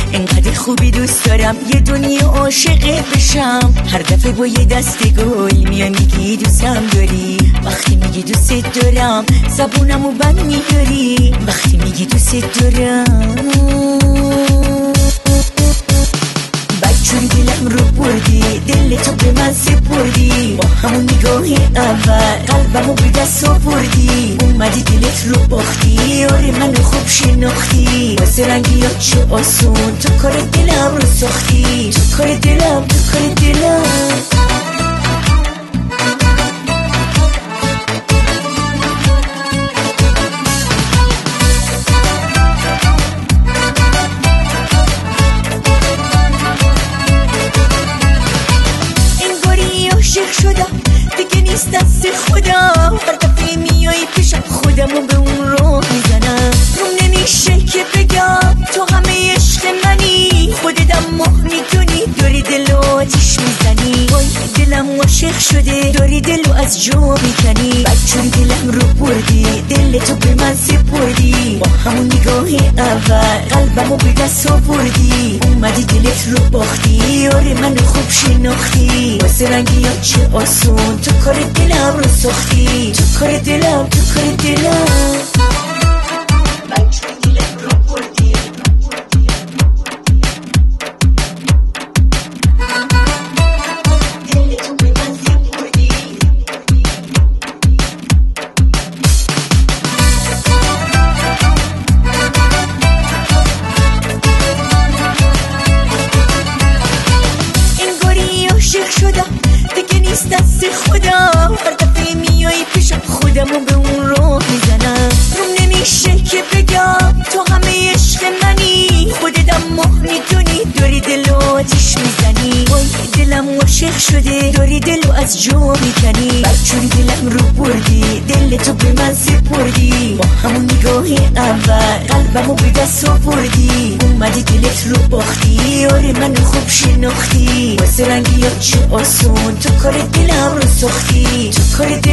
انقدر خوبی دوست دارم یه دنیا عاشق بشم. هر دفعه با یه دست گل میای میگی دوستم داری. وقتی میگی دوست دارم زبونمو بند میداری. وقتی میگی دوست دارم بچون دلم رو بردی. دل تو به من سپردی. با همون نگاه اول قلبمو به دست آوردی. اومدی دلت رو باختی. آره منو خوب شناختی. واسه رنگی ها چه آسون تو کار دلم رو ساختی. تو کار دلم تو کار دلم. دست خودم هر دفعه میایی پیشم خودمو به اون رو میزنم. روم نمیشه که بگم تو همه عشق منی. خودت ماه میدونی داری دلو آتیش میزنی. وای دلم عاشق شده داری دلو از جا میکنی. بچون دلم رو بردی. دل تو به من سپردی. با همون نگاه اول قلبمو به دست آوردی. اومدی دلت رو باختی. آره منو خوب شناختی. واسه رنگی ها چه آسون تو کار دلم رو ساختی. تو کار دلم تو کار دلم. بچون دلم رو بردی. دل تو به من سپردی. انگاری عاشق شدم دیگه نیست دست خودم. هر دفعه میایی پیشم خودمو به اون رو میزنم. روم نمیشه که بگم تو همه عشق منی. خودت ماه میدونی داری دلو آتیش میزنی. وای دلم عاشق شده داری دلو از جا میکنی. بچون دلم رو بردی. دل تو به من سپردی. با همون نگاه اول قلبمو به دست آوردی. اومدی دلت رو باختی. آره منو خوب شناختی. واسه رنگی ها چه آسون تو کار دلم رو ساختی. تو کار